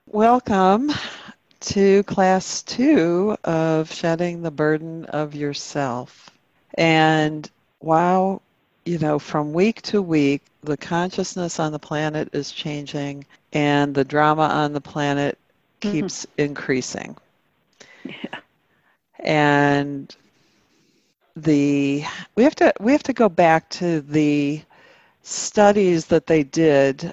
Welcome to class 2 of Shedding the Burden of Yourself. And wow, from week to week, the consciousness on the planet is changing and the drama on the planet keeps increasing. Yeah. And we have to go back to the studies that they did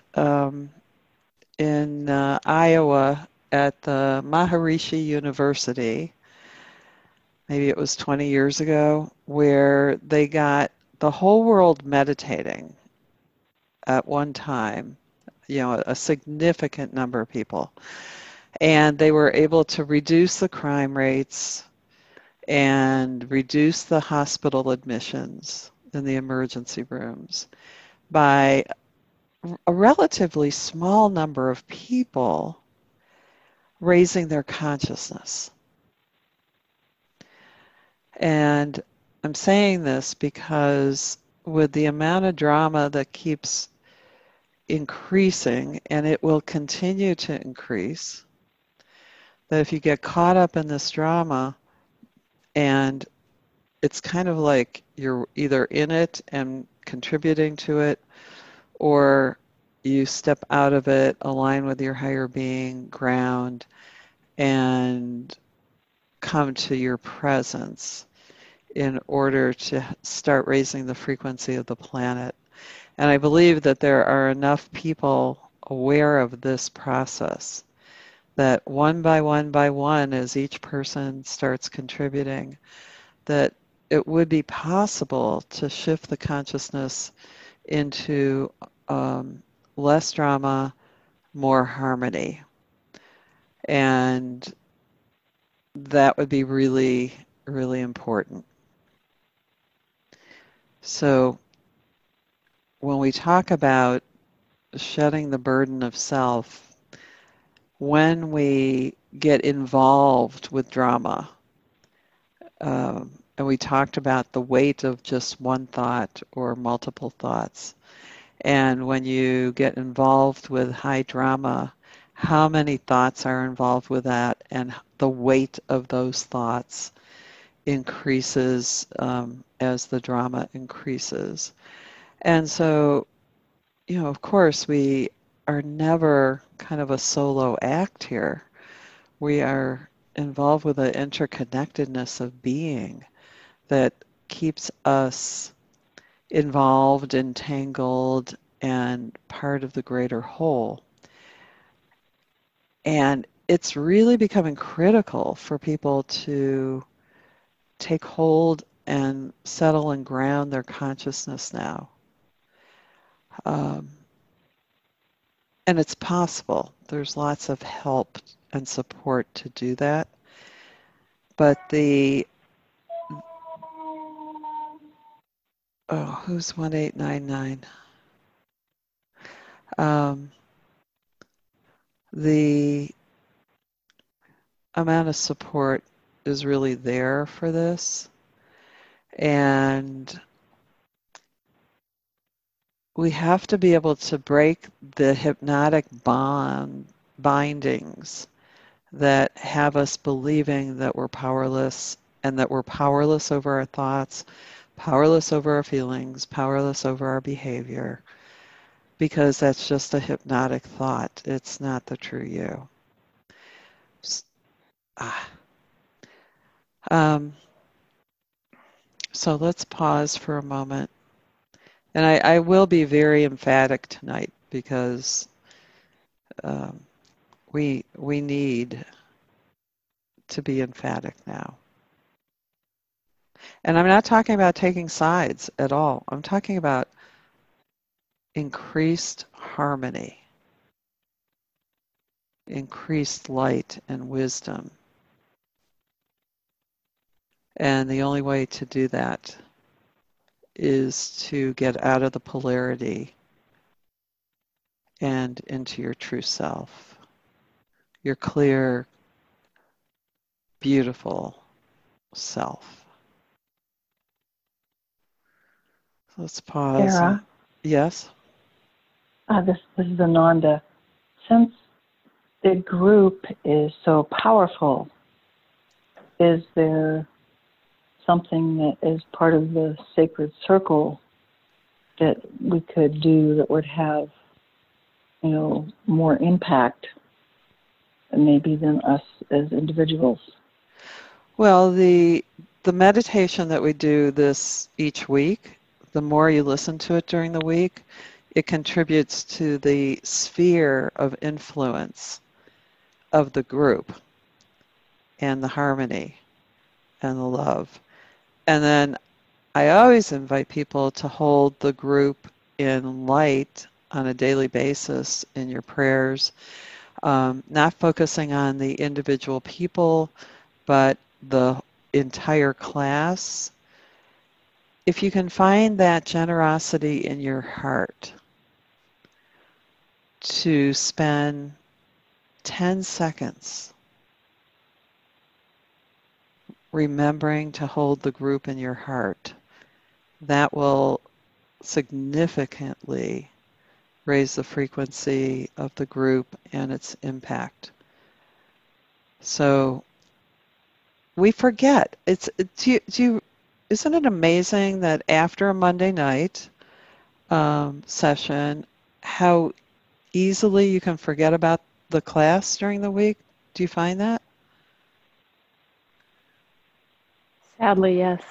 in Iowa at the Maharishi University. Maybe it was 20 years ago, where they got the whole world meditating at one time, a significant number of people. And they were able to reduce the crime rates and reduce the hospital admissions in the emergency rooms by a relatively small number of people raising their consciousness. And I'm saying this because with the amount of drama that keeps increasing, and it will continue to increase, that if you get caught up in this drama, and it's kind of like you're either in it and contributing to it, or you step out of it, align with your higher being, ground, and come to your presence in order to start raising the frequency of the planet. And I believe that there are enough people aware of this process that one by one, as each person starts contributing, that it would be possible to shift the consciousness into less drama, more harmony. And that would be really, really important. So when we talk about shedding the burden of self, when we get involved with drama, and we talked about the weight of just one thought or multiple thoughts, and when you get involved with high drama, how many thoughts are involved with that, and the weight of those thoughts increases as the drama increases. And so, of course, we are never kind of a solo act here. We are involved with the interconnectedness of being that keeps us involved, entangled, and part of the greater whole. And it's really becoming critical for people to take hold and settle and ground their consciousness now. Um, and it's possible. There's lots of help and support to do that. But who's 1899? Um, the amount of support is really there for this. And we have to be able to break the hypnotic bindings that have us believing that we're powerless and that we're powerless over our thoughts, powerless over our feelings, powerless over our behavior, because that's just a hypnotic thought. It's not the true you. Ah. Um, so let's pause for a moment. And I will be very emphatic tonight because um, we need to be emphatic now. And I'm not talking about taking sides at all. I'm talking about increased harmony, increased light and wisdom. And the only way to do that is to get out of the polarity and into your true self, your clear, beautiful self. So let's pause. Sarah, Yes? this is Ananda. Since the group is so powerful, is there something that is part of the sacred circle that we could do that would have, more impact maybe than us as individuals? Well, the meditation that we do this each week, the more you listen to it during the week, it contributes to the sphere of influence of the group and the harmony and the love. And then I always invite people to hold the group in light on a daily basis in your prayers, not focusing on the individual people, but the entire class. If you can find that generosity in your heart to spend 10 seconds remembering to hold the group in your heart, that will significantly raise the frequency of the group and its impact. So we forget. Isn't it amazing that after a Monday night session, how easily you can forget about the class during the week? Do you find that? Sadly, yes.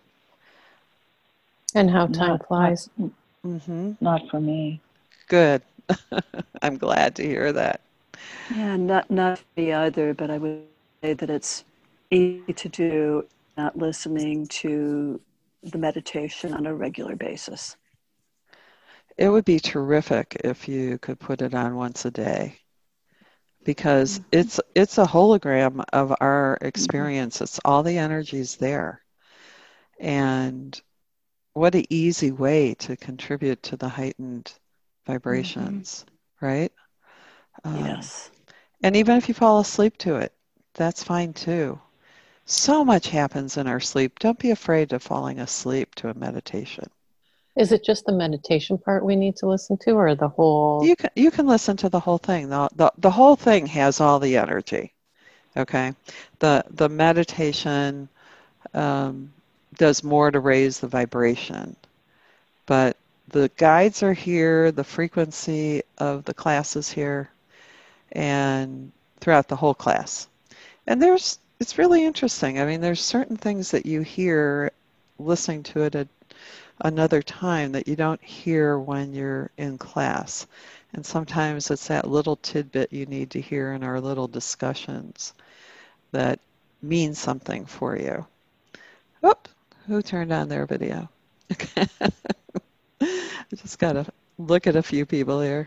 And how time flies. Not for me. Good. I'm glad to hear that. Yeah, not for me either, but I would say that it's easy to do not listening to the meditation on a regular basis. It would be terrific if you could put it on once a day, because it's a hologram of our experience. It's all the energy's there. And what an easy way to contribute to the heightened vibrations, right? Yes. And even if you fall asleep to it, that's fine too. So much happens in our sleep. Don't be afraid of falling asleep to a meditation. Is it just the meditation part we need to listen to, or the whole? You can listen to the whole thing. The whole thing has all the energy. Okay, the meditation does more to raise the vibration, but the guides are here. The frequency of the class is here, and throughout the whole class. And it's really interesting. I mean, there's certain things that you hear listening to it at another time that you don't hear when you're in class. And sometimes it's that little tidbit you need to hear in our little discussions that means something for you. Whoop, who turned on their video? Okay. I just got to look at a few people here.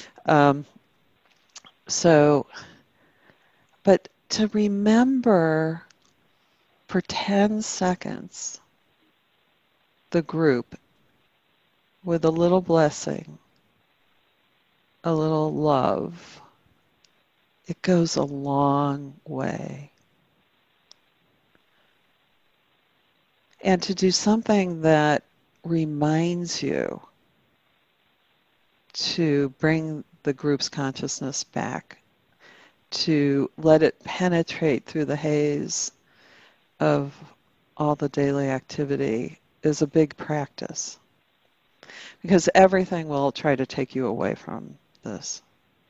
But to remember for 10 seconds the group with a little blessing, a little love, it goes a long way. And to do something that reminds you to bring the group's consciousness back, to let it penetrate through the haze of all the daily activity is a big practice, because everything will try to take you away from this.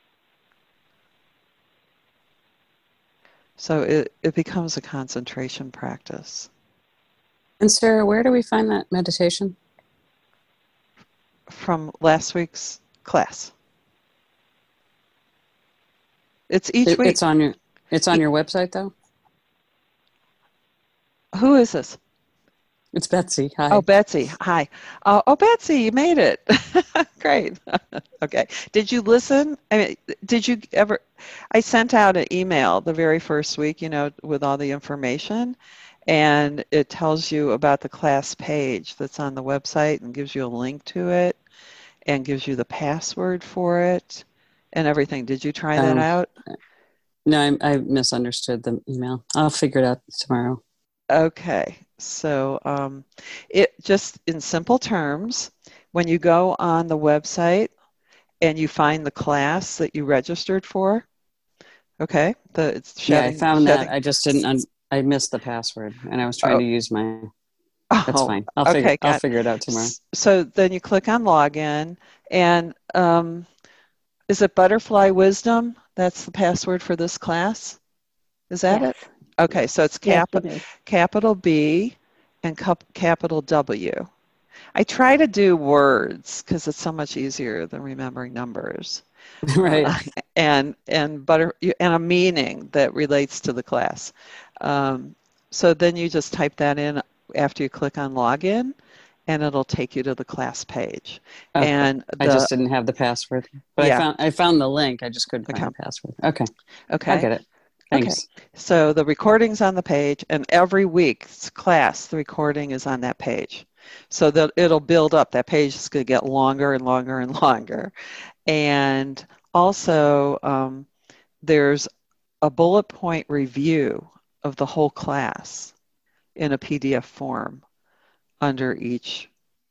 So it becomes a concentration practice. And Sarah, where do we find that meditation? From last week's class. It's each week. It's on your website though? Who is this? It's Betsy. Hi. Oh, Betsy. Hi. Oh, Betsy, you made it. Great. Okay. Did you listen? I mean, did you ever? I sent out an email the very first week, with all the information, and it tells you about the class page that's on the website and gives you a link to it and gives you the password for it and everything. Did you try that out? No, I misunderstood the email. I'll figure it out tomorrow. Okay. So it just in simple terms, when you go on the website and you find the class that you registered for, Okay, it's Yeah, I shedding, found that. shedding. I just didn't. I missed the password, and I was trying Oh, to use my. That's oh, fine. okay, I'll got. figure it out tomorrow. So then you click on login, and is it Butterfly Wisdom? That's the password for this class. Is that Yes. it? Okay, so it's Yes, it is. capital B and capital W. I try to do words because it's so much easier than remembering numbers. Right. And a meaning that relates to the class. Um, so then you just type that in after you click on login, and it'll take you to the class page. Okay. And I just didn't have the password, but yeah, I found the link. I just couldn't find okay, the password. Okay. I'll okay, get it. okay. Thanks. So the recording's on the page, and every week's class, the recording is on that page. So that it'll build up. That page is going to get longer and longer and longer. And also, there's a bullet point review of the whole class in a PDF form under each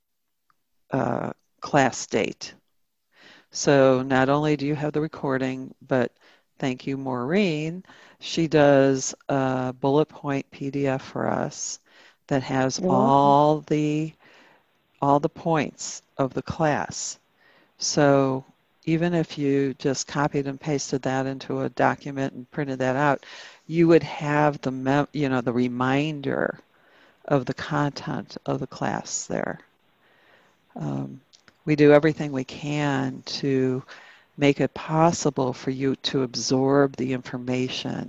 class date. So not only do you have the recording, but thank you, Maureen. She does a bullet point PDF for us that has You're welcome. all the points of the class. So even if you just copied and pasted that into a document and printed that out, you would have the reminder of the content of the class there. We do everything we can to make it possible for you to absorb the information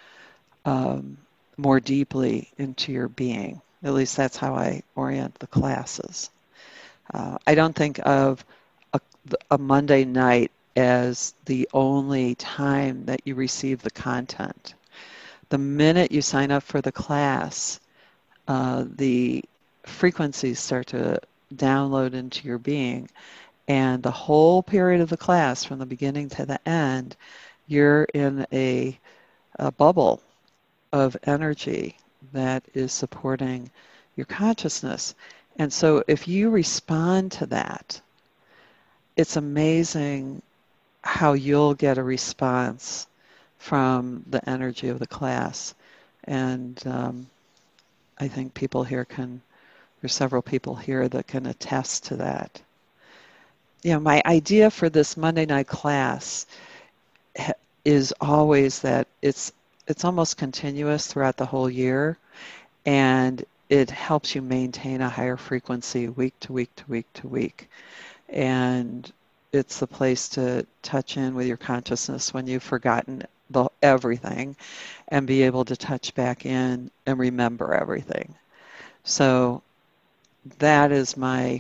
more deeply into your being. At least that's how I orient the classes. I don't think of a Monday night as the only time that you receive the content. The minute you sign up for the class, the frequencies start to download into your being. And the whole period of the class, from the beginning to the end, you're in a bubble of energy that is supporting your consciousness. And so if you respond to that, it's amazing how you'll get a response from the energy of the class. And I think there's several people here that can attest to that. My idea for this Monday night class is always that it's almost continuous throughout the whole year, and it helps you maintain a higher frequency week to week to week to week. And it's the place to touch in with your consciousness when you've forgotten everything and be able to touch back in and remember everything. So that is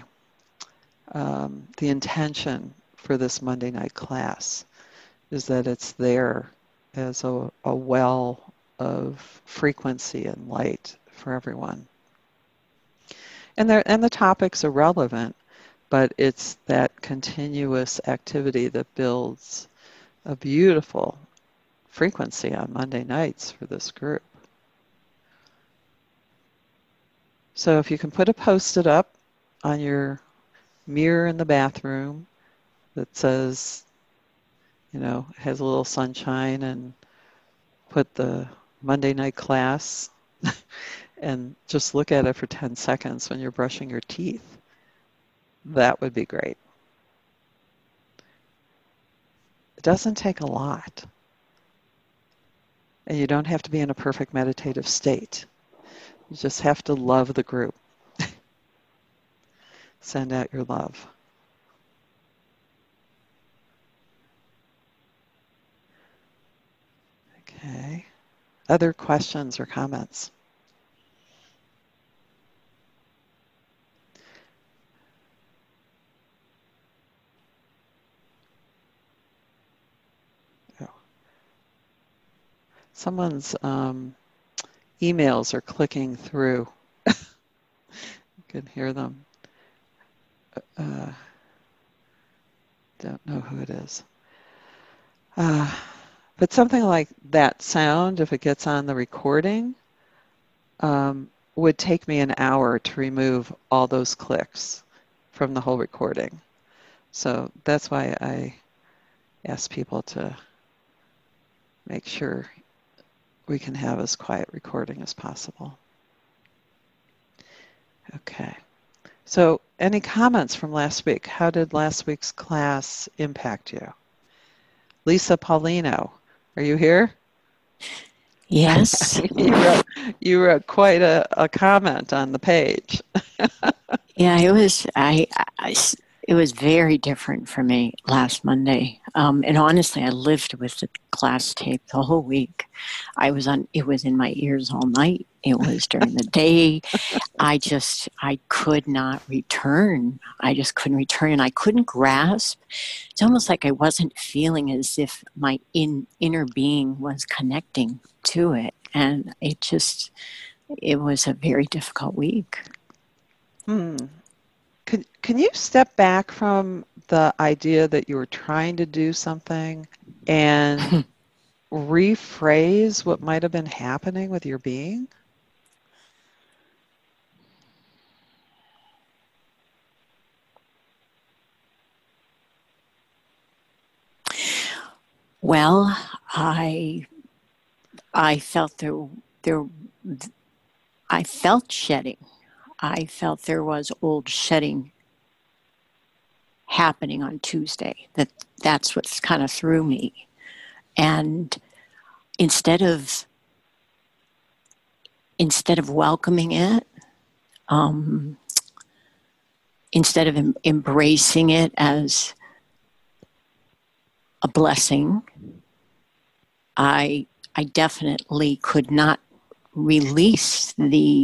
the intention for this Monday night class, is that it's there as a well of frequency and light for everyone. And the topics are relevant, but it's that continuous activity that builds a beautiful frequency on Monday nights for this group. So if you can put a post-it up on your mirror in the bathroom that says, has a little sunshine, and put the Monday night class and just look at it for 10 seconds when you're brushing your teeth. That would be great. It doesn't take a lot. And you don't have to be in a perfect meditative state. You just have to love the group. Send out your love. Okay. Other questions or comments? Oh. Someone's emails are clicking through. You can hear them. Don't know who it is. But something like that sound, if it gets on the recording, would take me an hour to remove all those clicks from the whole recording. So that's why I ask people to make sure we can have as quiet recording as possible. Okay. So any comments from last week? How did last week's class impact you? Lisa Paulino, are you here? Yes. You wrote quite a comment on the page. Yeah, it was. It was very different for me last Monday. And honestly, I lived with the class tape the whole week. It was in my ears all night. It was during the day. I could not return. I just couldn't return, and I couldn't grasp. It's almost like I wasn't feeling as if my inner being was connecting to it, and it was a very difficult week. Can you step back from the idea that you were trying to do something and rephrase what might have been happening with your being? Well, I felt I felt shedding. I felt there was old shedding happening on Tuesday. That's what kind of threw me. And instead of welcoming it, instead of embracing it as a blessing, I definitely could not release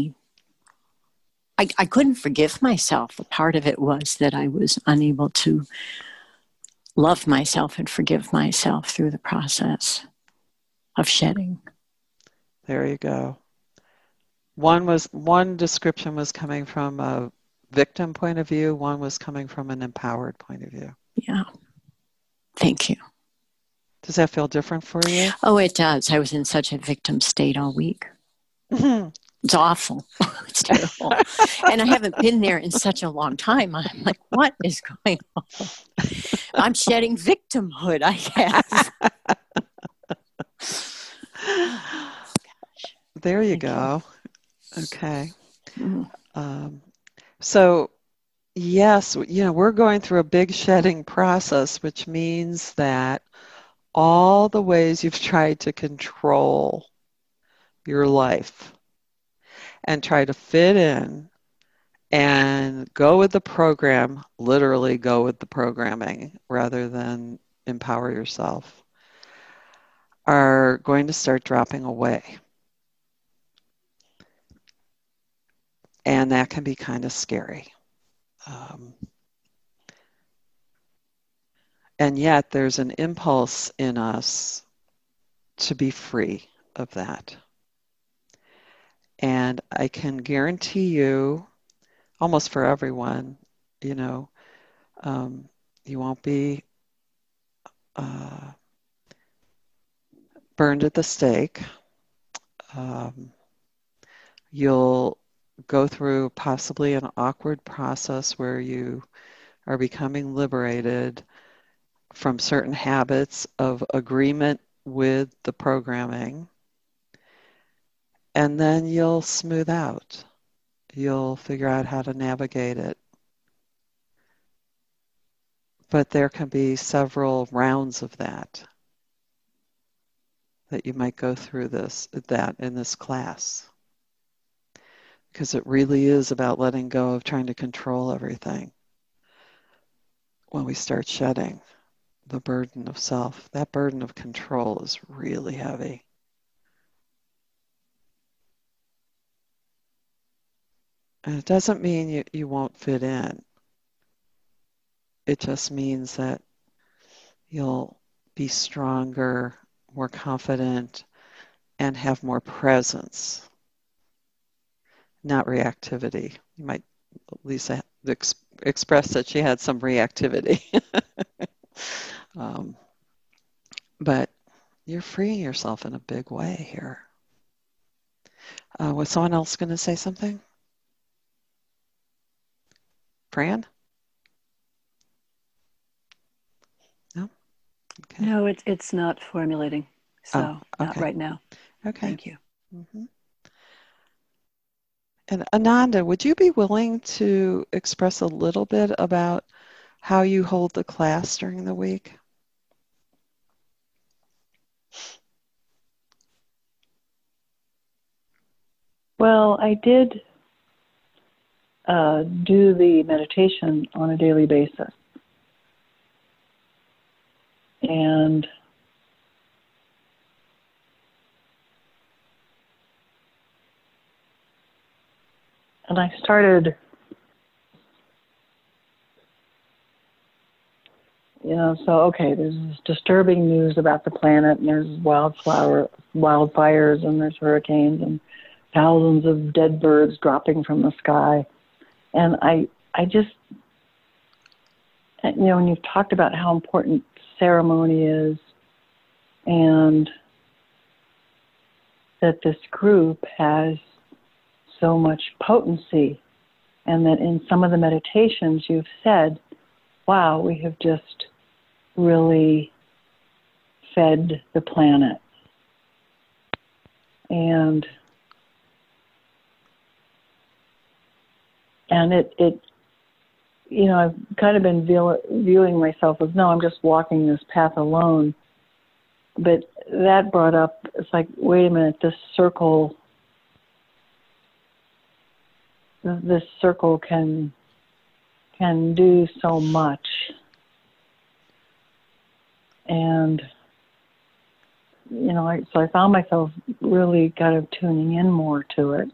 I couldn't forgive myself. A part of it was that I was unable to love myself and forgive myself through the process of shedding. There you go. One description was coming from a victim point of view, one was coming from an empowered point of view. Yeah. Thank you. Does that feel different for you? Oh, it does. I was in such a victim state all week. It's awful. It's terrible. And I haven't been there in such a long time. I'm like, what is going on? I'm shedding victimhood, I guess. There you go. Okay. So, yes, we're going through a big shedding process, which means that all the ways you've tried to control your life and try to fit in and go with the program, literally go with the programming rather than empower yourself, are going to start dropping away. And that can be kind of scary. And yet there's an impulse in us to be free of that. And I can guarantee you, almost for everyone, you won't be burned at the stake. You'll go through possibly an awkward process where you are becoming liberated from certain habits of agreement with the programming. And then you'll smooth out. You'll figure out how to navigate it. But there can be several rounds of that you might go through that in this class. Because it really is about letting go of trying to control everything. When we start shedding the burden of self, that burden of control is really heavy. And it doesn't mean you won't fit in. It just means that you'll be stronger, more confident, and have more presence, not reactivity. You might, Lisa, express that she had some reactivity. But you're freeing yourself in a big way here. Was someone else going to say something? Fran? No? Okay. No, it's not formulating. So not okay. right now. Okay. Thank you. hmm And Ananda, would you be willing to express a little bit about how you hold the class during the week? Well, I did do the meditation on a daily basis. And I started, okay, there's this disturbing news about the planet, and there's wildfires, and there's hurricanes, and thousands of dead birds dropping from the sky. And I just, when you've talked about how important ceremony is, and that this group has so much potency, and that in some of the meditations you've said, wow, we have just really fed the planet. And it I've kind of been viewing myself as, no, I'm just walking this path alone. But that brought up, it's like, wait a minute, this circle can do so much. And, so I found myself really kind of tuning in more to it,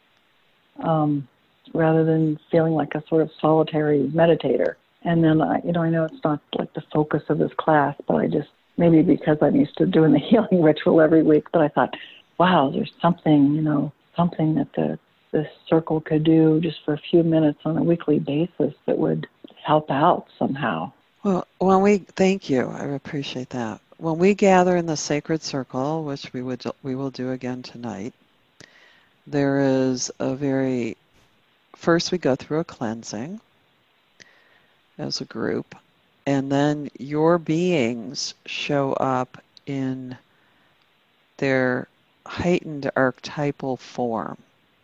rather than feeling like a sort of solitary meditator. And then, I know it's not like the focus of this class, but I just, maybe because I'm used to doing the healing ritual every week, but I thought, wow, there's something that this circle could do just for a few minutes on a weekly basis that would help out somehow. Well, thank you. I appreciate that. When we gather in the sacred circle, which we will do again tonight, there is first we go through a cleansing as a group, and then your beings show up in their heightened archetypal form.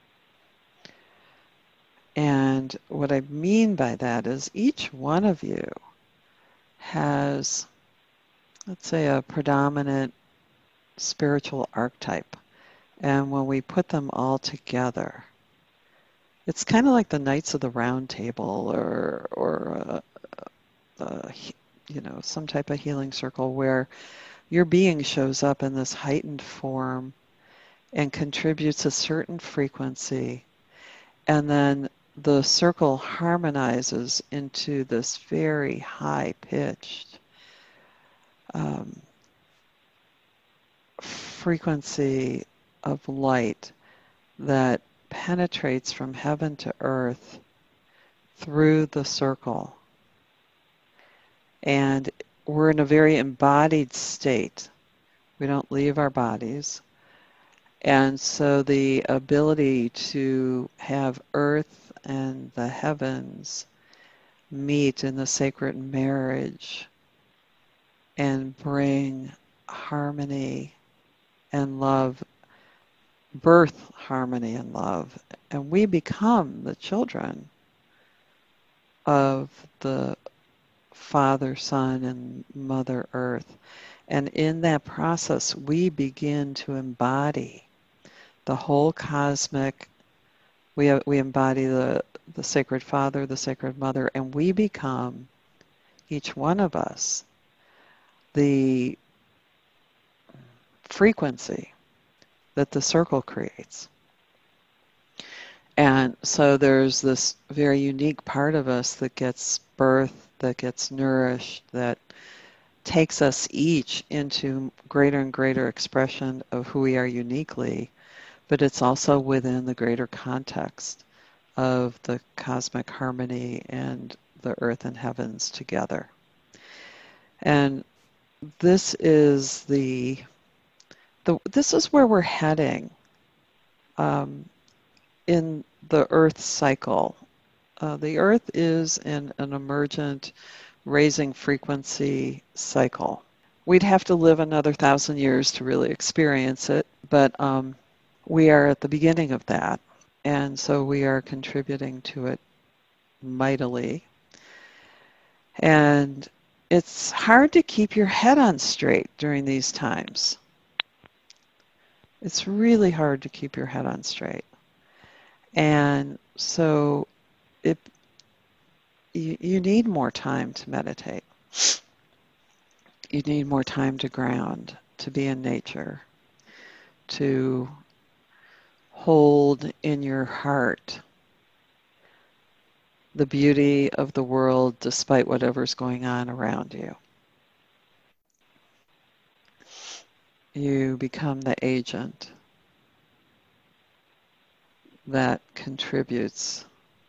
And what I mean by that is each one of you has, let's say, a predominant spiritual archetype. And when we put them all together, it's kind of like the Knights of the Round Table or some type of healing circle where your being shows up in this heightened form and contributes a certain frequency, and then the circle harmonizes into this very high-pitched frequency of light that penetrates from heaven to earth through the circle. And we're in a very embodied state. We don't leave our bodies. And so the ability to have earth and the heavens meet in the sacred marriage and bring harmony and love, birth harmony and love. And we become the children of the Father, Son, and Mother Earth. And in that process, we begin to embody the whole cosmic. We embody the Sacred Father, the Sacred Mother, and we become, each one of us, the frequency that the circle creates. And so there's this very unique part of us that gets birth, that gets nourished, that takes us each into greater and greater expression of who we are uniquely, but it's also within the greater context of the cosmic harmony and the earth and heavens together. And this is this is where we're heading in the Earth cycle. The Earth is in an emergent raising frequency cycle. we'd have to live another 1,000 years to really experience it, but we are at the beginning of that, and so we are contributing to it mightily. And it's hard to keep your head on straight during these times. It's really hard to keep your head on straight. And so you need more time to meditate. You need more time to ground, to be in nature, to hold in your heart the beauty of the world despite whatever's going on around you. You become the agent that contributes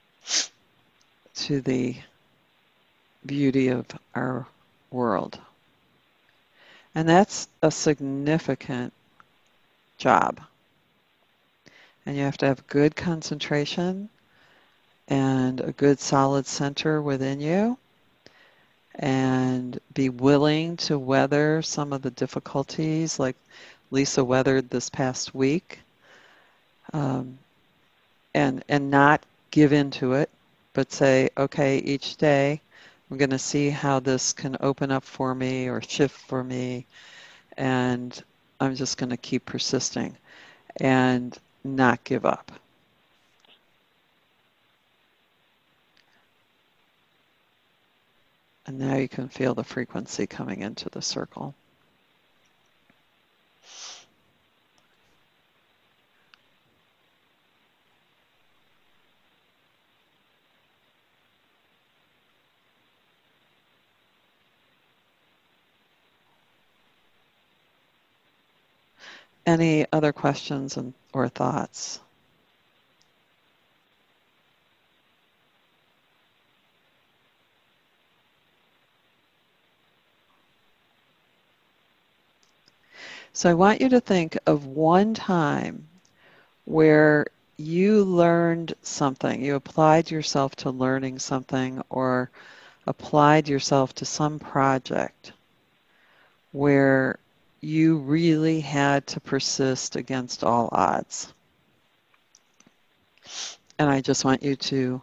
to the beauty of our world. And that's a significant job. And you have to have good concentration and a good solid center within you, and be willing to weather some of the difficulties like Lisa weathered this past week, and not give into it, but say, okay, each day I'm going to see how this can open up for me or shift for me, and I'm just going to keep persisting and not give up. And now you can feel the frequency coming into the circle. Any other questions or thoughts? So I want you to think of one time where you learned something, you applied yourself to learning something, or applied yourself to some project where you really had to persist against all odds. And I just want you to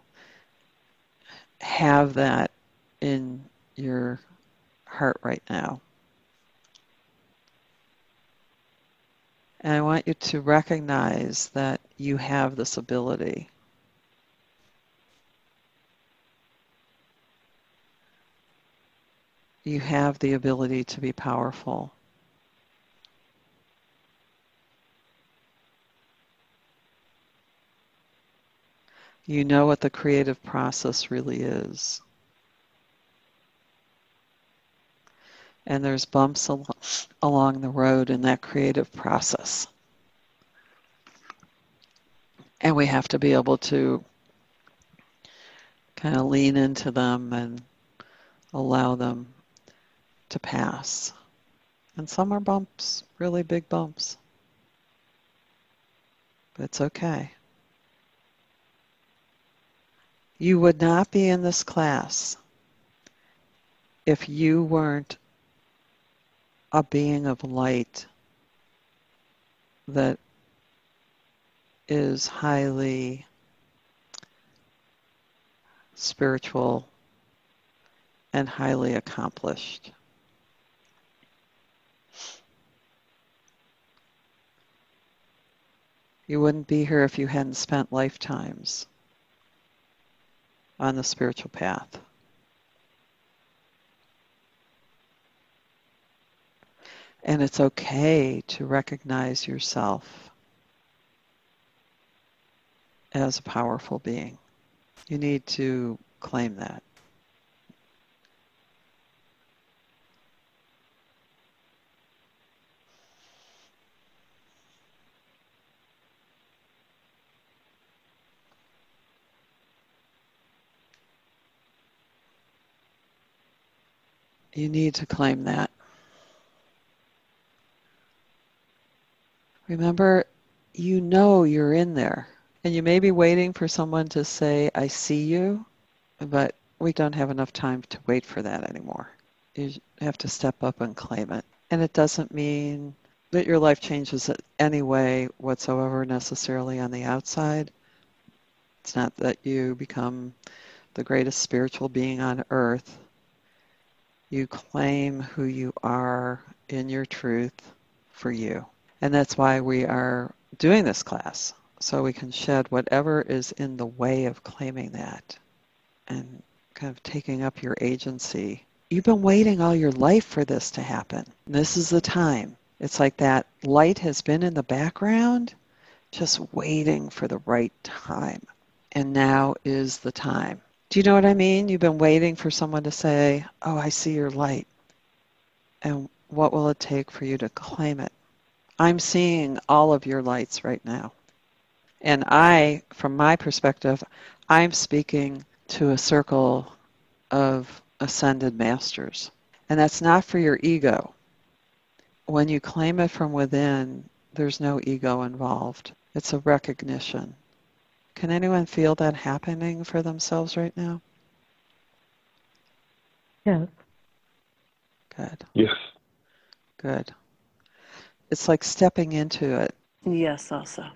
have that in your heart right now. And I want you to recognize that you have this ability. You have the ability to be powerful. You know what the creative process really is. And there's bumps along the road in that creative process. And we have to be able to kind of lean into them and allow them to pass. And some are bumps, really big bumps. But it's okay. You would not be in this class if you weren't a being of light that is highly spiritual and highly accomplished. You wouldn't be here if you hadn't spent lifetimes on the spiritual path. And it's okay to recognize yourself as a powerful being. You need to claim that. You need to claim that. Remember, you know you're in there. And you may be waiting for someone to say, I see you, but we don't have enough time to wait for that anymore. You have to step up and claim it. And it doesn't mean that your life changes in any way whatsoever necessarily on the outside. It's not that you become the greatest spiritual being on earth. You claim who you are in your truth for you. And that's why we are doing this class, so we can shed whatever is in the way of claiming that and kind of taking up your agency. You've been waiting all your life for this to happen. This is the time. It's like that light has been in the background, just waiting for the right time. And now is the time. Do you know what I mean? You've been waiting for someone to say, oh, I see your light. And what will it take for you to claim it? I'm seeing all of your lights right now. And from my perspective, I'm speaking to a circle of ascended masters. And that's not for your ego. When you claim it from within, there's no ego involved. It's a recognition. Can anyone feel that happening for themselves right now? Yes. Good. Yes. Good. It's like stepping into it. Yes, also.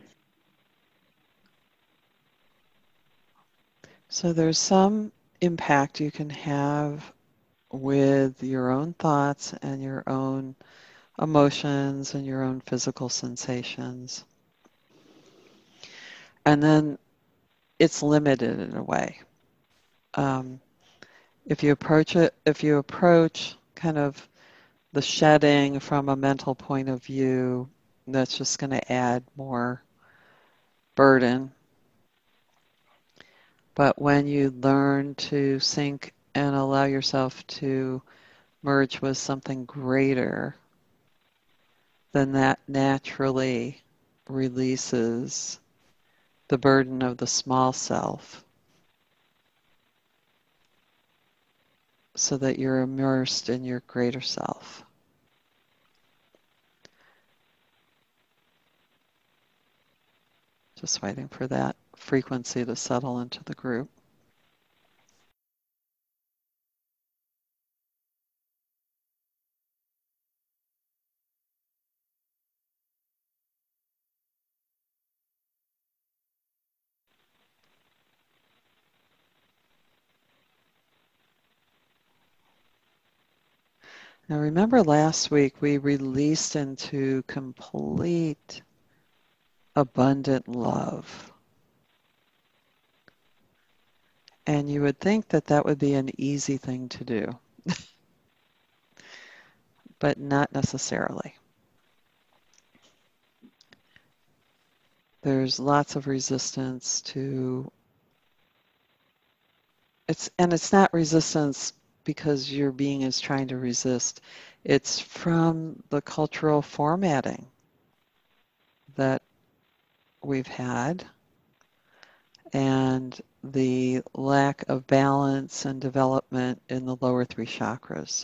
So there's some impact you can have with your own thoughts and your own emotions and your own physical sensations. And then it's limited in a way. If you approach kind of the shedding from a mental point of view, that's just going to add more burden. But when you learn to sink and allow yourself to merge with something greater, then that naturally releases the burden of the small self so that you're immersed in your greater self. Just waiting for that frequency to settle into the group. Now remember last week we released into complete abundant love. And you would think that that would be an easy thing to do, but not necessarily. There's lots of resistance to it's not resistance because your being is trying to resist. It's from the cultural formatting that we've had and the lack of balance and development in the lower three chakras.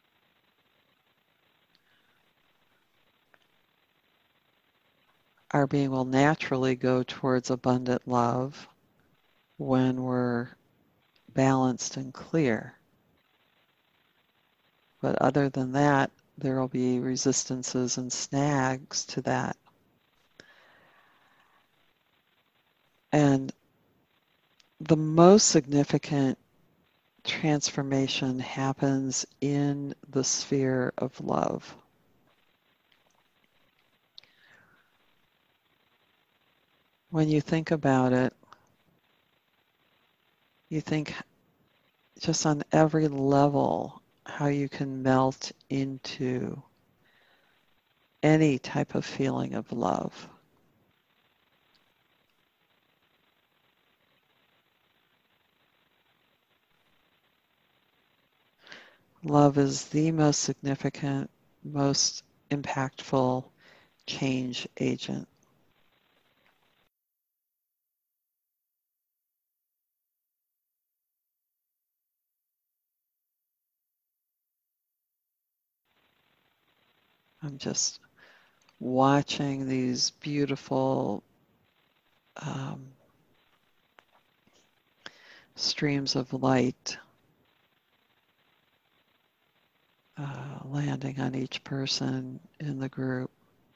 Our being will naturally go towards abundant love when we're balanced and clear. But other than that, there will be resistances and snags to that. And the most significant transformation happens in the sphere of love. When you think about it, you think just on every level how you can melt into any type of feeling of love. Love is the most significant, most impactful change agent. I'm just watching these beautiful streams of light landing on each person in the group.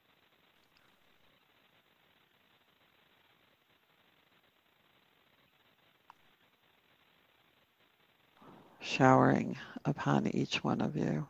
Showering upon each one of you.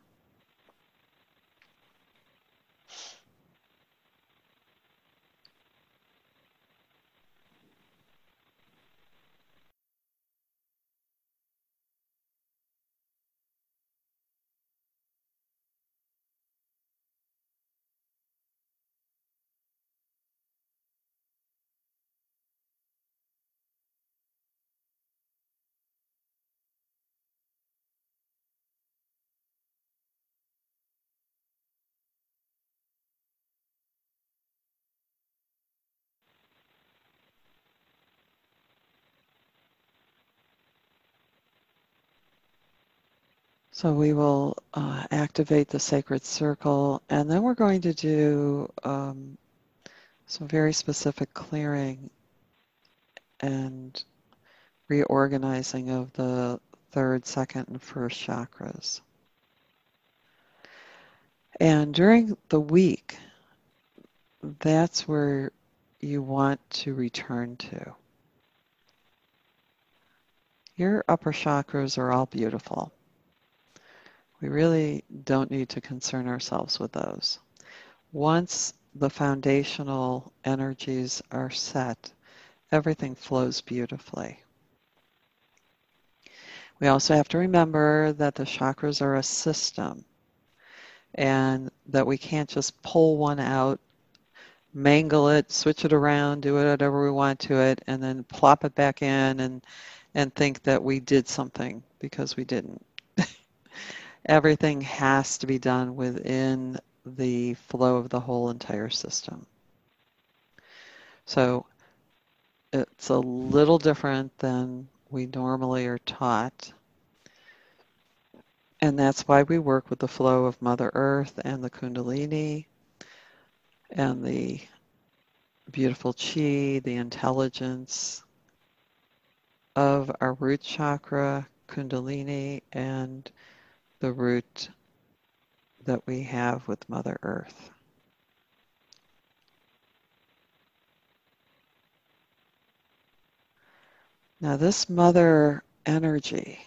So we will activate the sacred circle, and then we're going to do some very specific clearing and reorganizing of the third, second, and first chakras. And during the week, that's where you want to return to. Your upper chakras are all beautiful. We really don't need to concern ourselves with those. Once the foundational energies are set, everything flows beautifully. We also have to remember that the chakras are a system and that we can't just pull one out, mangle it, switch it around, do whatever we want to it, and then plop it back in and think that we did something, because we didn't. Everything has to be done within the flow of the whole entire system. So it's a little different than we normally are taught. And that's why we work with the flow of Mother Earth and the Kundalini and the beautiful chi, the intelligence of our root chakra, Kundalini, and the root that we have with Mother Earth. Now this mother energy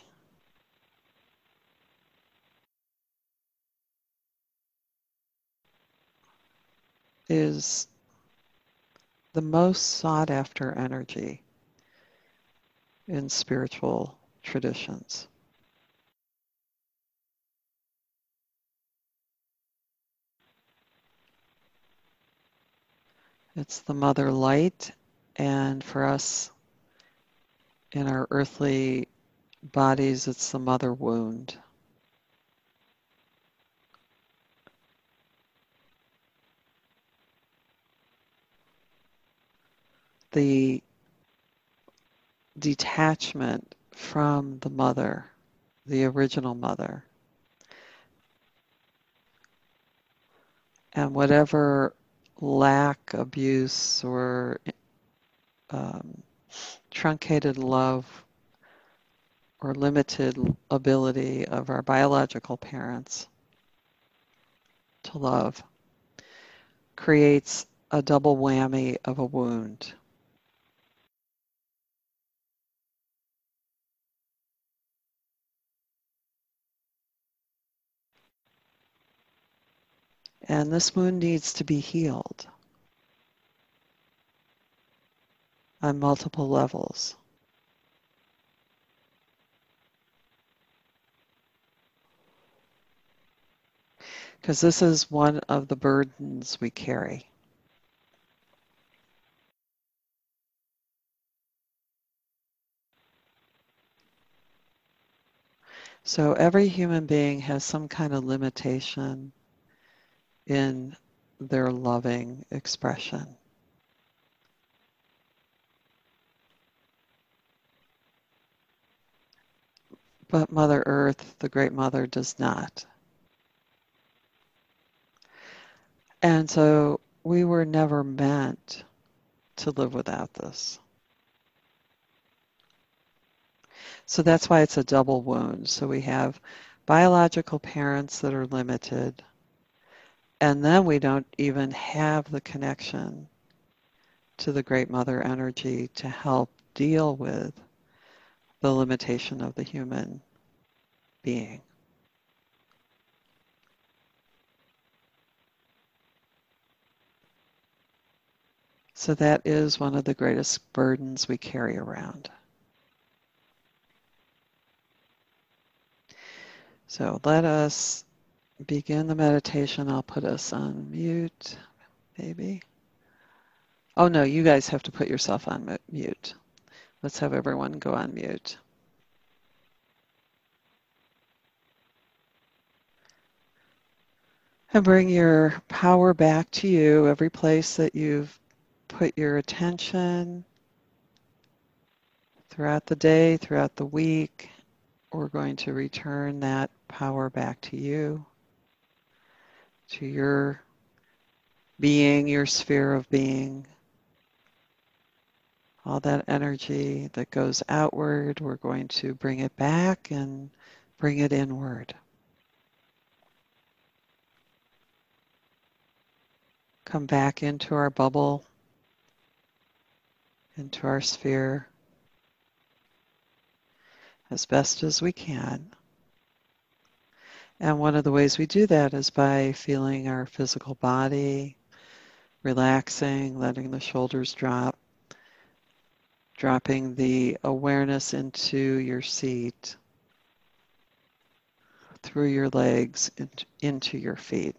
is the most sought after energy in spiritual traditions. It's the mother light, and for us in our earthly bodies, it's the mother wound. The detachment from the mother, the original mother, and whatever lack, abuse, or truncated love or limited ability of our biological parents to love creates a double whammy of a wound. And this wound needs to be healed on multiple levels. Because this is one of the burdens we carry. So every human being has some kind of limitation in their loving expression. But Mother Earth, the Great Mother, does not. And so we were never meant to live without this. So that's why it's a double wound. So we have biological parents that are limited, and then we don't even have the connection to the Great Mother energy to help deal with the limitation of the human being. So that is one of the greatest burdens we carry around. So let us begin the meditation. I'll put us on mute, maybe. Oh no, you guys have to put yourself on mute. Let's have everyone go on mute. And bring your power back to you, every place that you've put your attention throughout the day, throughout the week. We're going to return that power back to you, to your being, your sphere of being. All that energy that goes outward, we're going to bring it back and bring it inward. Come back into our bubble, into our sphere, as best as we can. And one of the ways we do that is by feeling our physical body, relaxing, letting the shoulders drop, dropping the awareness into your seat, through your legs, into your feet.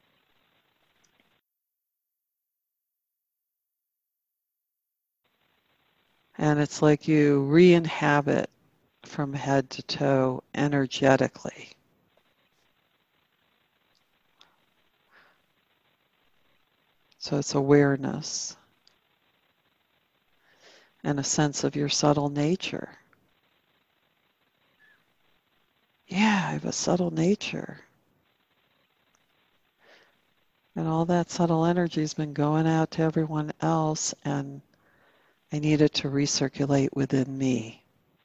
And it's like you re-inhabit from head to toe energetically. So it's awareness and a sense of your subtle nature. Yeah, I have a subtle nature. And all that subtle energy has been going out to everyone else, and I need it to recirculate within me.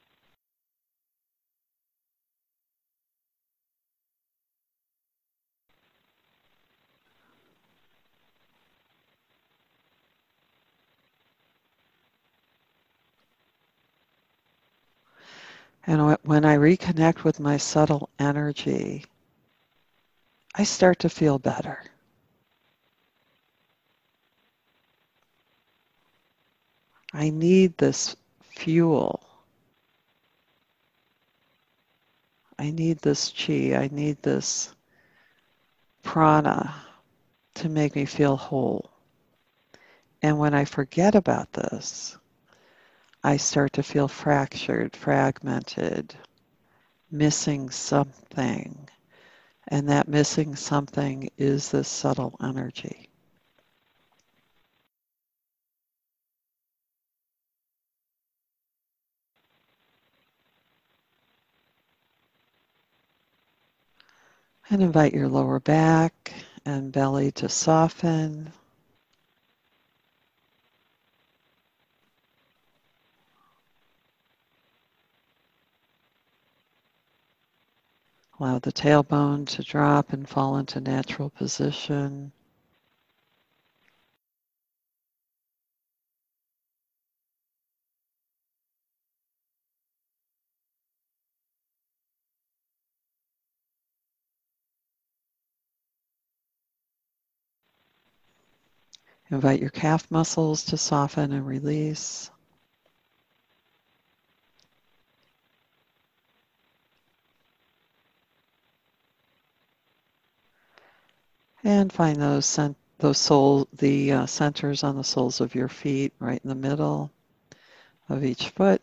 And when I reconnect with my subtle energy, I start to feel better. I need this fuel. I need this chi. I need this prana to make me feel whole. And when I forget about this, I start to feel fractured, fragmented, missing something. And that missing something is this subtle energy. And invite your lower back and belly to soften. Allow the tailbone to drop and fall into natural position. Invite your calf muscles to soften and release. And find the centers on the soles of your feet, right in the middle of each foot.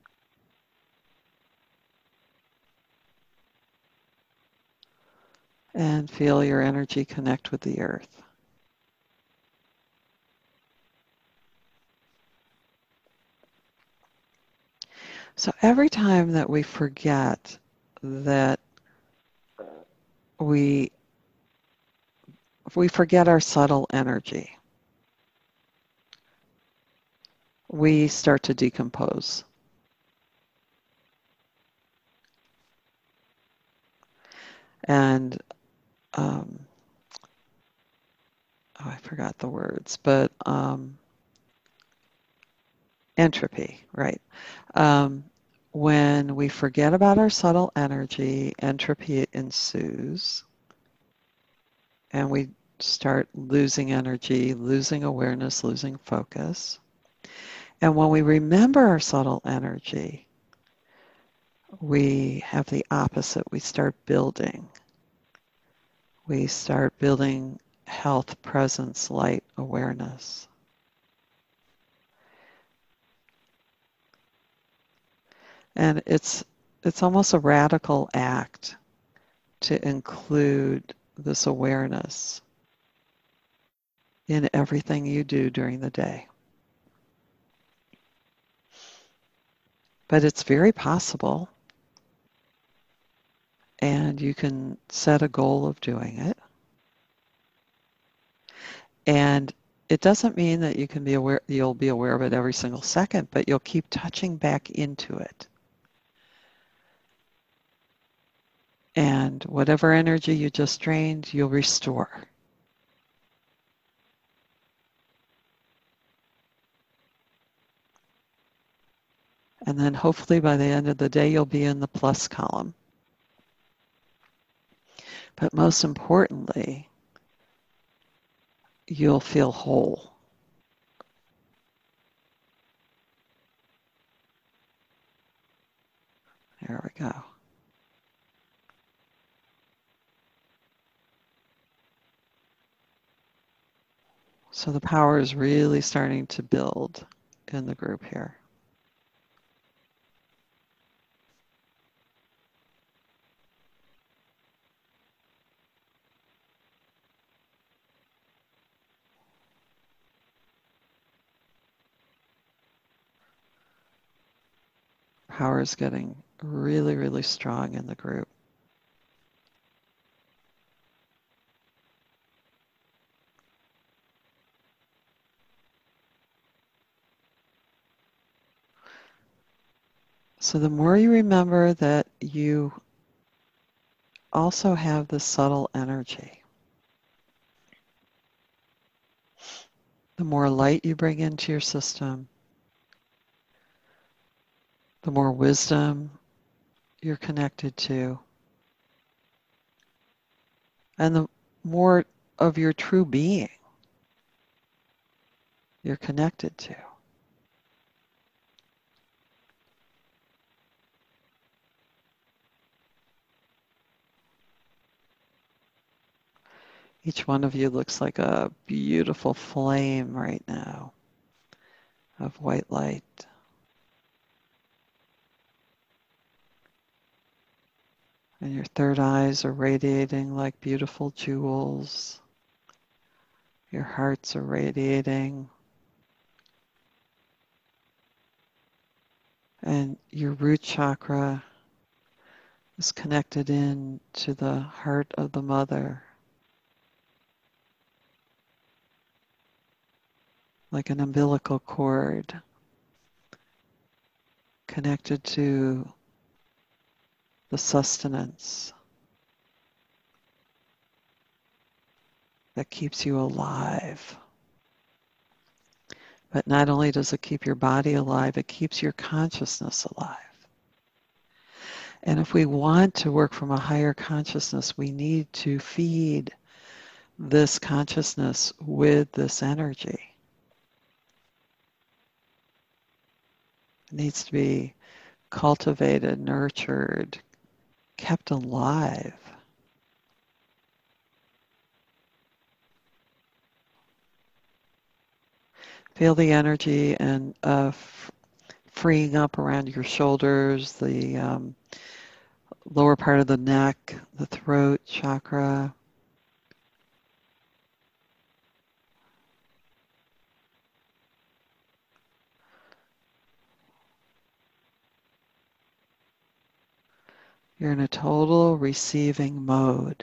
And feel your energy connect with the earth. So every time that we forget that we forget our subtle energy, we start to decompose. and I forgot the words, but entropy, right? When we forget about our subtle energy, entropy ensues, and we start losing energy, losing awareness, losing focus. And when we remember our subtle energy, we have the opposite. We start building. We start building health, presence, light, awareness. And it's almost a radical act to include this awareness in everything you do during the day. But it's very possible, and you can set a goal of doing it. And it doesn't mean that you'll be aware of it every single second, but you'll keep touching back into it. And whatever energy you just drained, you'll restore. And then hopefully by the end of the day, you'll be in the plus column. But most importantly, you'll feel whole. There we go. So the power is really starting to build in the group here. Power is getting really, really strong in the group. So the more you remember that you also have this subtle energy, the more light you bring into your system, the more wisdom you're connected to, and the more of your true being you're connected to. Each one of you looks like a beautiful flame right now of white light. And your third eyes are radiating like beautiful jewels. Your hearts are radiating. And your root chakra is connected in to the heart of the mother, like an umbilical cord connected to the sustenance that keeps you alive. But not only does it keep your body alive, it keeps your consciousness alive. And if we want to work from a higher consciousness, we need to feed this consciousness with this energy. It needs to be cultivated, nurtured, kept alive. Feel the energy and freeing up around your shoulders, the lower part of the neck, the throat chakra. You're in a total receiving mode.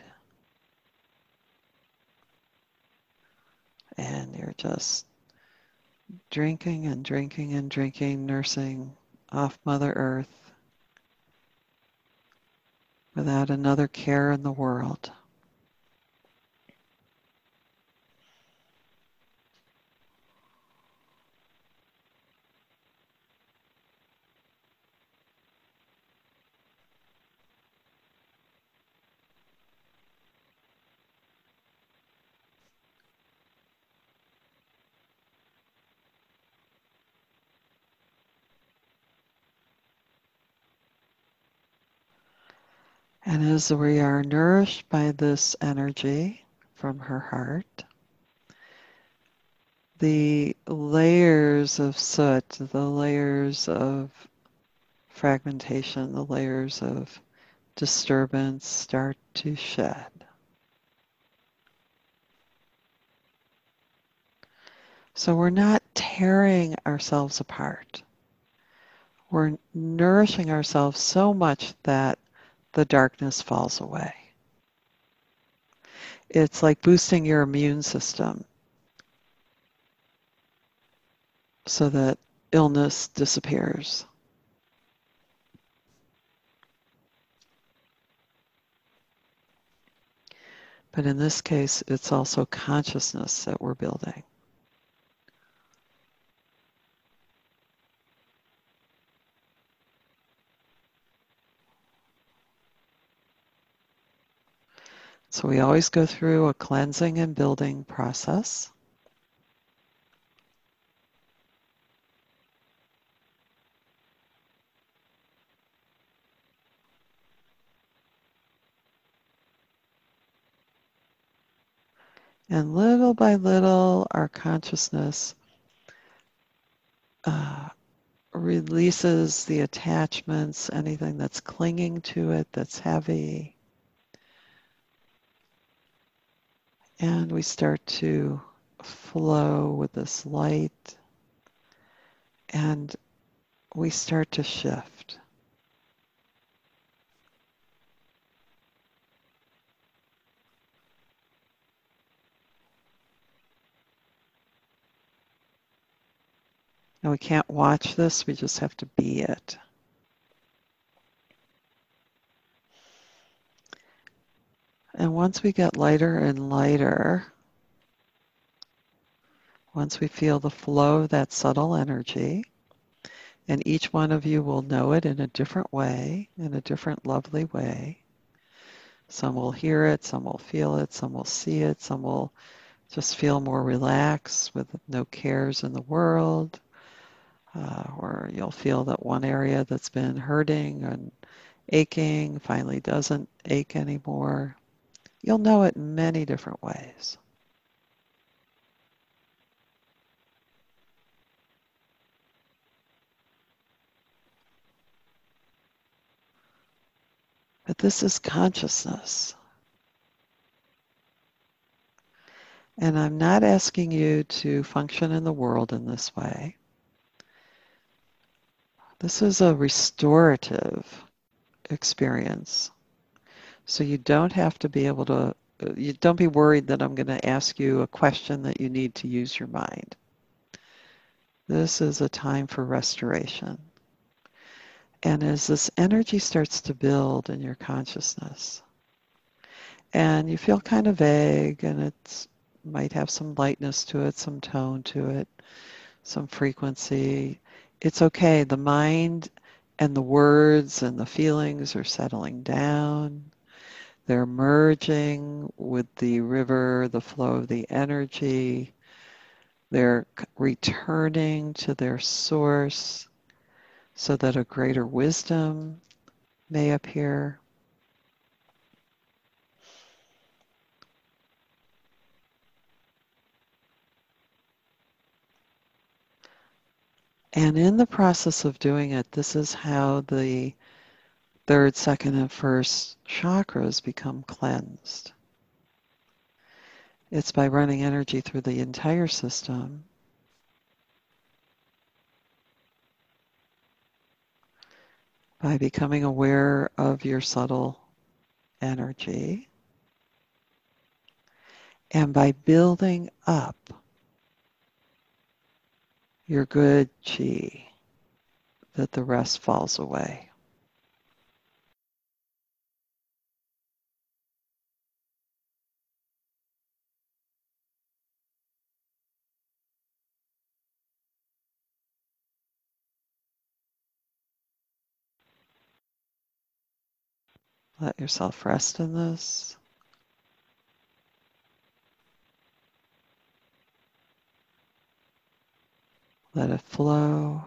And you're just drinking and drinking and drinking, nursing off Mother Earth, without another care in the world. And as we are nourished by this energy from her heart, the layers of soot, the layers of fragmentation, the layers of disturbance start to shed. So we're not tearing ourselves apart. We're nourishing ourselves so much that the darkness falls away. It's like boosting your immune system so that illness disappears. But in this case, it's also consciousness that we're building. So we always go through a cleansing and building process. And little by little, our consciousness releases the attachments, anything that's clinging to it that's heavy. And we start to flow with this light, and we start to shift. And we can't watch this, we just have to be it. And once we get lighter and lighter, once we feel the flow of that subtle energy, and each one of you will know it in a different way, in a different lovely way. Some will hear it, some will feel it, some will see it, some will just feel more relaxed with no cares in the world. Or you'll feel that one area that's been hurting and aching finally doesn't ache anymore. You'll know it in many different ways. But this is consciousness. And I'm not asking you to function in the world in this way. This is a restorative experience. So you don't have to be able to, you don't be worried that I'm going to ask you a question that you need to use your mind. This is a time for restoration. And as this energy starts to build in your consciousness, and you feel kind of vague, and it might have some lightness to it, some tone to it, some frequency, it's okay. The mind and the words and the feelings are settling down. They're merging with the river, the flow of the energy. They're returning to their source so that a greater wisdom may appear. And in the process of doing it, this is how the third, second, and first chakras become cleansed. It's by running energy through the entire system, by becoming aware of your subtle energy, and by building up your good chi, that the rest falls away. Let yourself rest in this. Let it flow.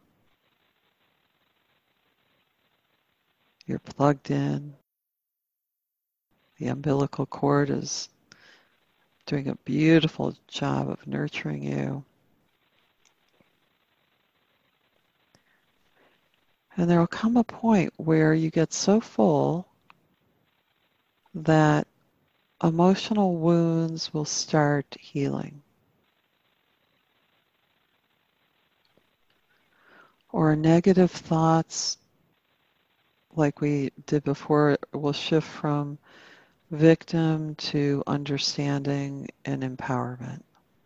You're plugged in. The umbilical cord is doing a beautiful job of nurturing you. And there will come a point where you get so full that emotional wounds will start healing. Or negative thoughts, like we did before, will shift from victim to understanding and empowerment.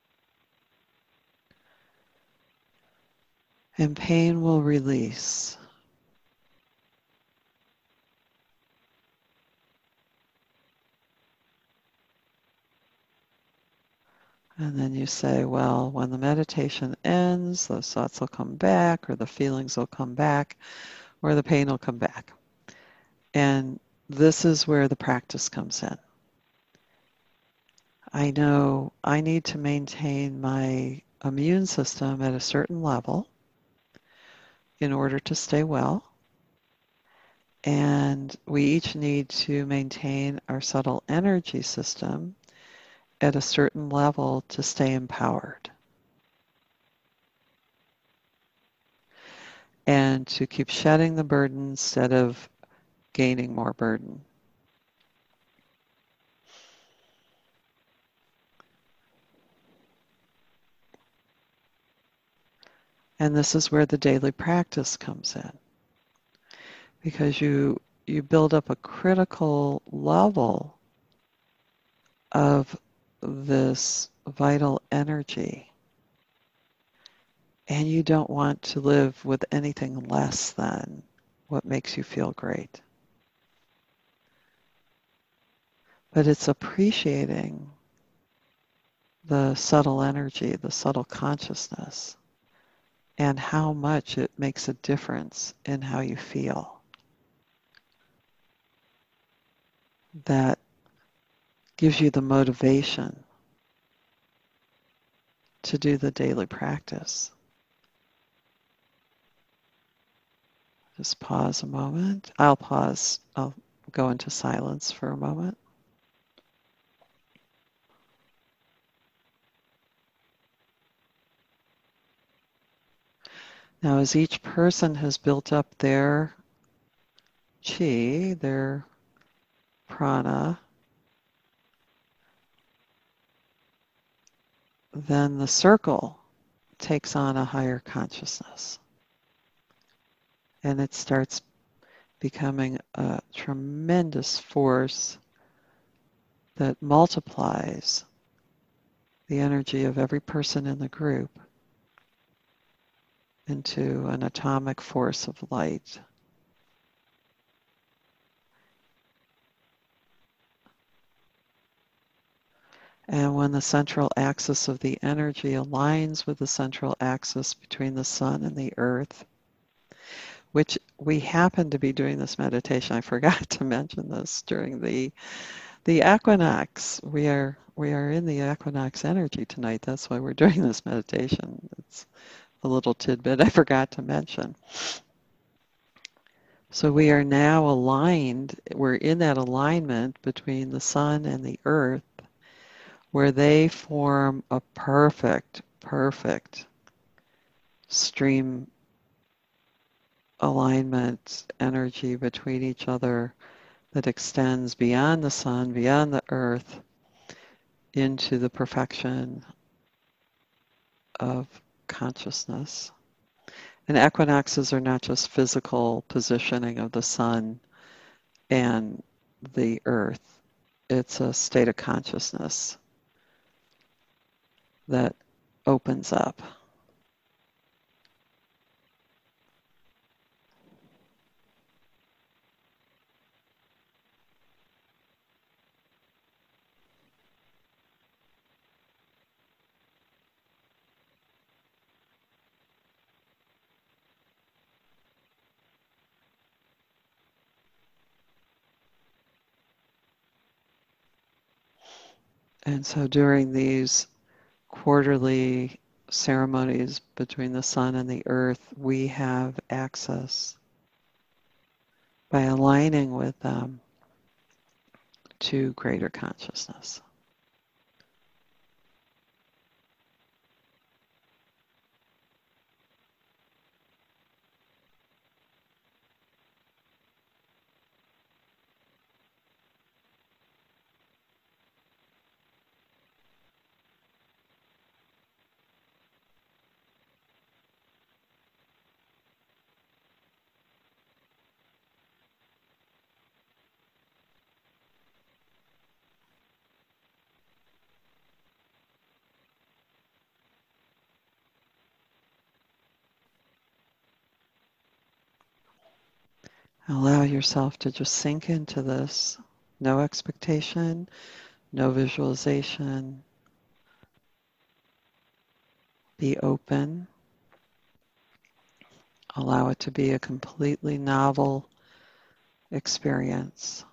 And pain will release. And then you say, well, when the meditation ends, those thoughts will come back, or the feelings will come back, or the pain will come back. And this is where the practice comes in. I know I need to maintain my immune system at a certain level in order to stay well. And we each need to maintain our subtle energy system at a certain level to stay empowered and to keep shedding the burden instead of gaining more burden. And this is where the daily practice comes in, because you build up a critical level of this vital energy, and you don't want to live with anything less than what makes you feel great. But it's appreciating the subtle energy, the subtle consciousness, and how much it makes a difference in how you feel. That gives you the motivation to do the daily practice. Just pause a moment. I'll pause. I'll go into silence for a moment. Now, as each person has built up their chi, their prana, then the circle takes on a higher consciousness. And it starts becoming a tremendous force that multiplies the energy of every person in the group into an atomic force of light. And when the central axis of the energy aligns with the central axis between the sun and the earth, which we happen to be doing this meditation, I forgot to mention this during the equinox. We are in the equinox energy tonight. That's why we're doing this meditation. It's a little tidbit I forgot to mention. So we are now aligned. We're in that alignment between the sun and the earth, where they form a perfect stream alignment energy between each other that extends beyond the sun, beyond the earth, into the perfection of consciousness. And equinoxes are not just physical positioning of the sun and the earth. It's a state of consciousness that opens up. And so during these quarterly ceremonies between the sun and the earth, we have access by aligning with them to greater consciousness. Allow yourself to just sink into this. No expectation, no visualization. Be open. Allow it to be a completely novel experience.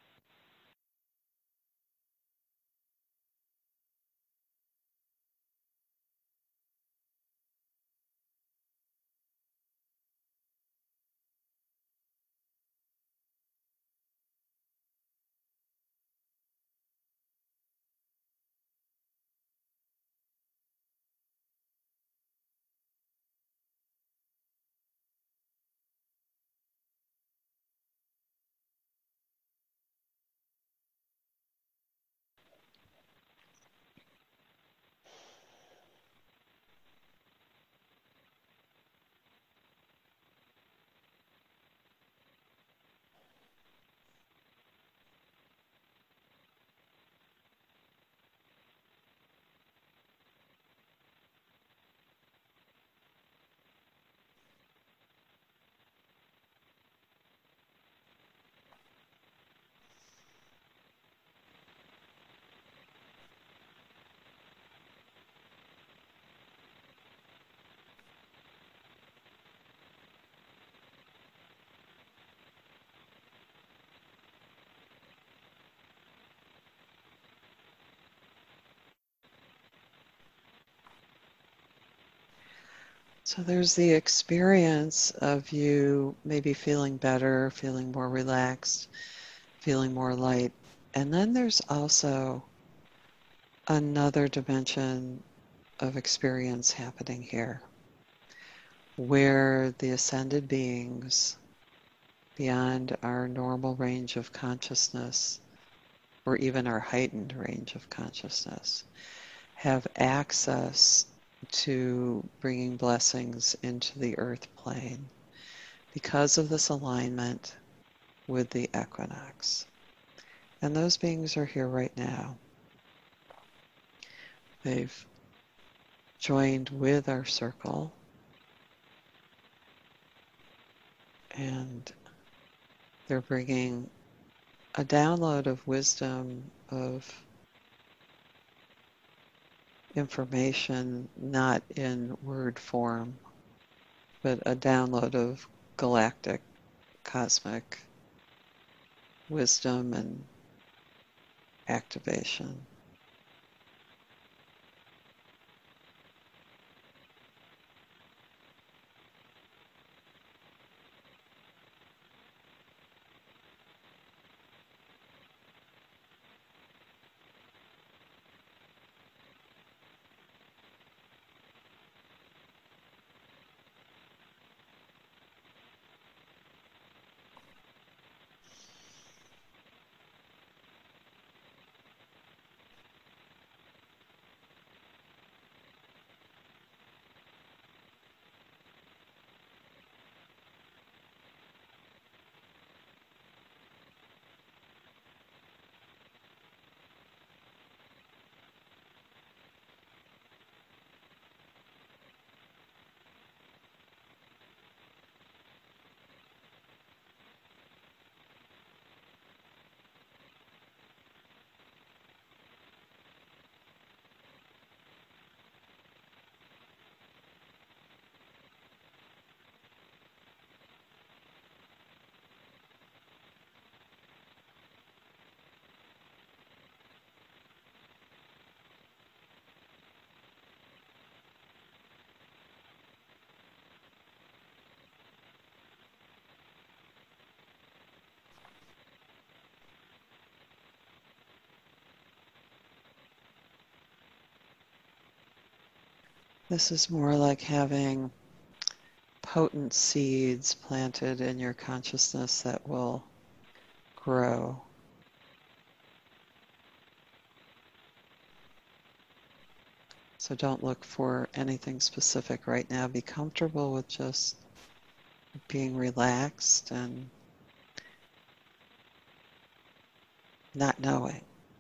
So there's the experience of you maybe feeling better, feeling more relaxed, feeling more light. And then there's also another dimension of experience happening here, where the ascended beings beyond our normal range of consciousness, or even our heightened range of consciousness, have access to bringing blessings into the earth plane because of this alignment with the equinox. And those beings are here right now. They've joined with our circle, and they're bringing a download of wisdom, of information, not in word form, but a download of galactic, cosmic wisdom and activation. This is more like having potent seeds planted in your consciousness that will grow. So don't look for anything specific right now. Be comfortable with just being relaxed and not knowing.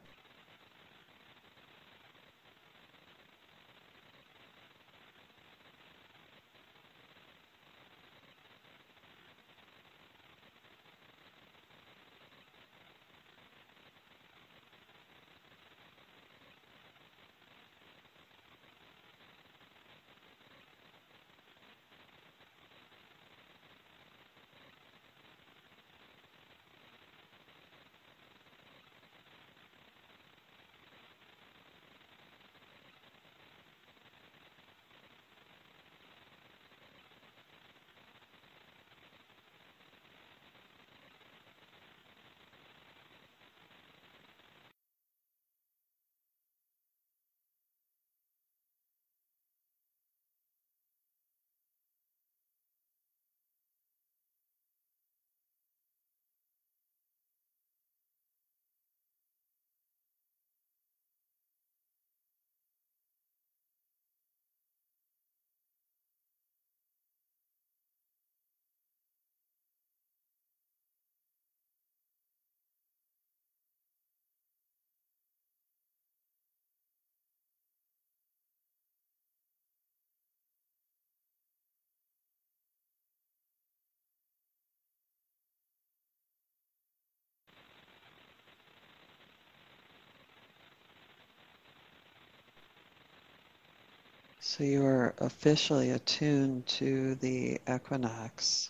So you are officially attuned to the equinox.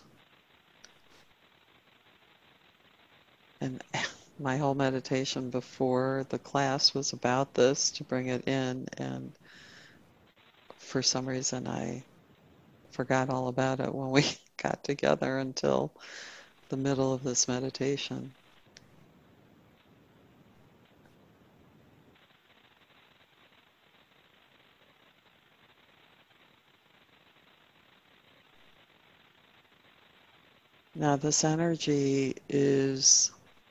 And my whole meditation before the class was about this, to bring it in, and for some reason I forgot all about it when we got together until the middle of this meditation. Now this energy is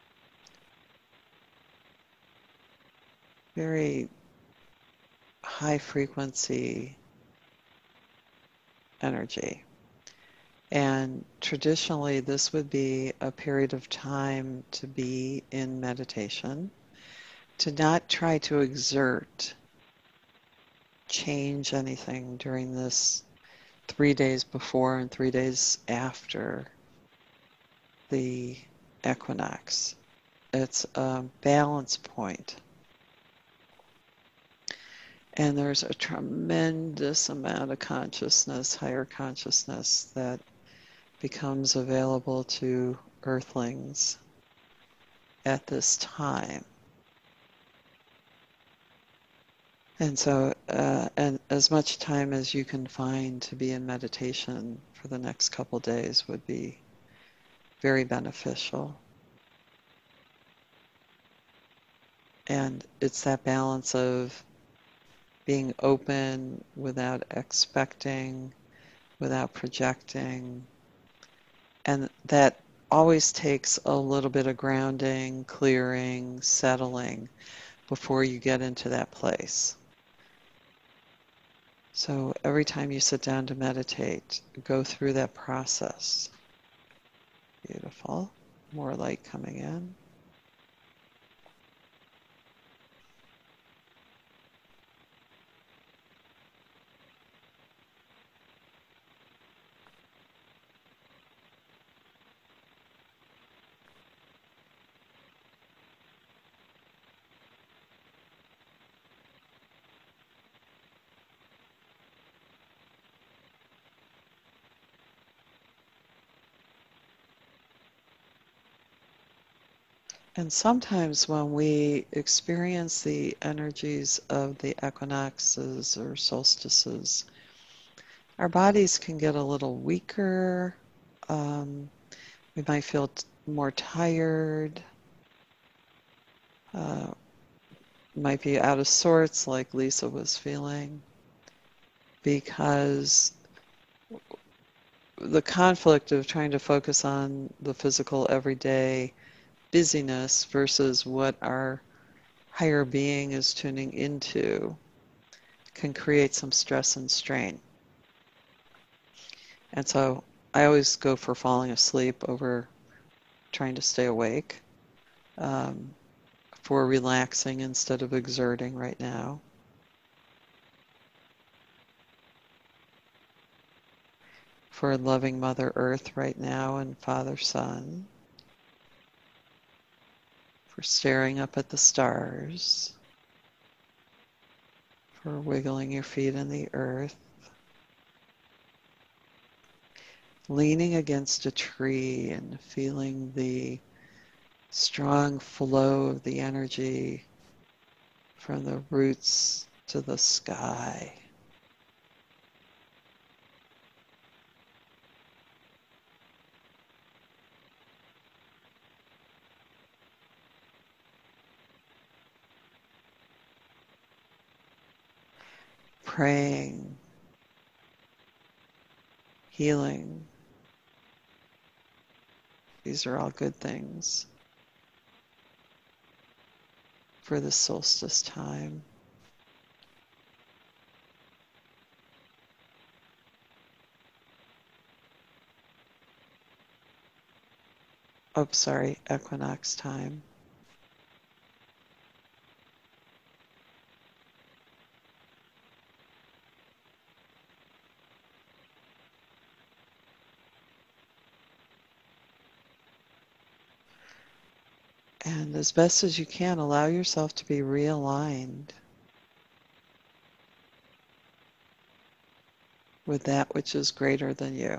very high frequency energy. And traditionally, this would be a period of time to be in meditation, to not try to exert, change anything during this 3 days before and 3 days after the equinox. It's a balance point. And there's a tremendous amount of consciousness, higher consciousness, that becomes available to earthlings at this time. And so, and as much time as you can find to be in meditation for the next couple days would be very beneficial. And it's that balance of being open without expecting, without projecting. And that always takes a little bit of grounding, clearing, settling before you get into that place. So every time you sit down to meditate, go through that process. Beautiful. More light coming in. And sometimes when we experience the energies of the equinoxes or solstices, our bodies can get a little weaker. We might feel more tired, might be out of sorts like Lisa was feeling. because the conflict of trying to focus on the physical everyday busyness versus what our higher being is tuning into can create some stress and strain. And so I always go for falling asleep over trying to stay awake, for relaxing instead of exerting right now. For loving Mother Earth right now and Father Sun. For staring up at the stars. For wiggling your feet in the earth. Leaning against a tree and feeling the strong flow of the energy from the roots to the sky. Praying, healing. These are all good things for the solstice time. Oh, sorry, equinox time. And as best as you can, allow yourself to be realigned with that which is greater than you.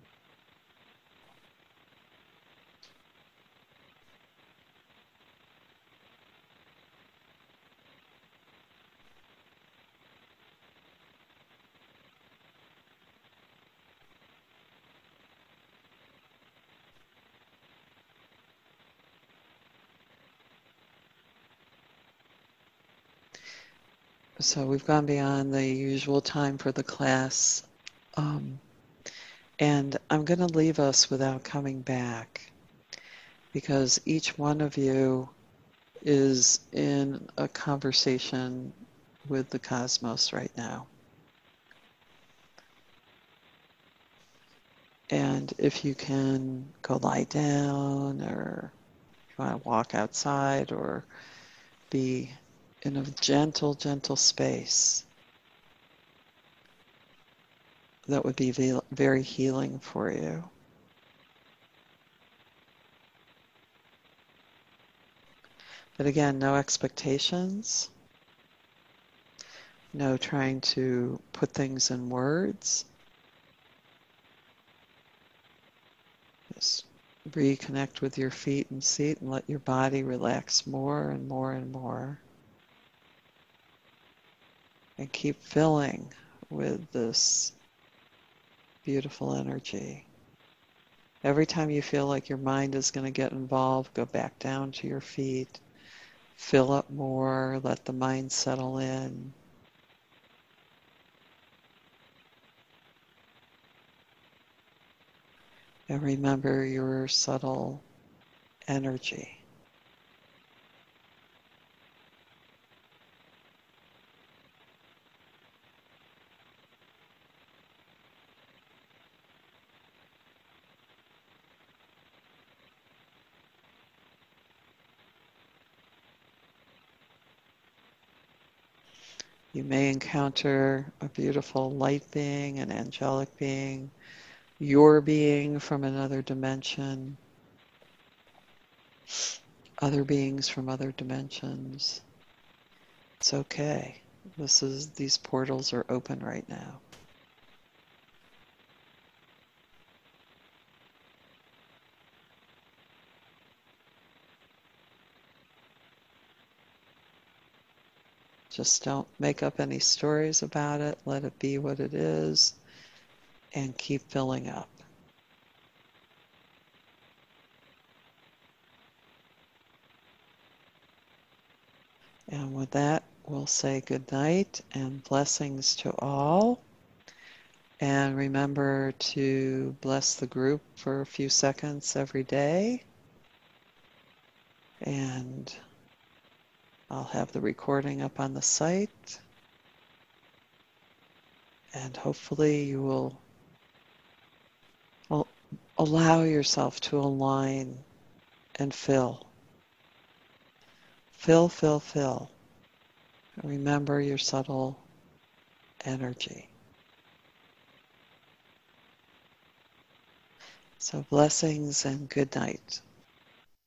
So we've gone beyond the usual time for the class. And I'm going to leave us without coming back because each one of you is in a conversation with the cosmos right now. And if you can go lie down, or if you want to walk outside, or be in a gentle, gentle space, that would be very healing for you. But again, no expectations, no trying to put things in words. Just reconnect with your feet and seat and let your body relax more and more and more. And keep filling with this beautiful energy. Every time you feel like your mind is going to get involved, go back down to your feet. Fill up more, let the mind settle in. And remember your subtle energy. You may encounter a beautiful light being, an angelic being, your being from another dimension, other beings from other dimensions. It's okay. These portals are open right now. Just don't make up any stories about it. Let it be what it is and keep filling up. And with that, we'll say good night and blessings to all. And remember to bless the group for a few seconds every day. And I'll have the recording up on the site. And hopefully you will allow yourself to align and fill. Fill, fill, fill. Remember your subtle energy. So blessings and good night.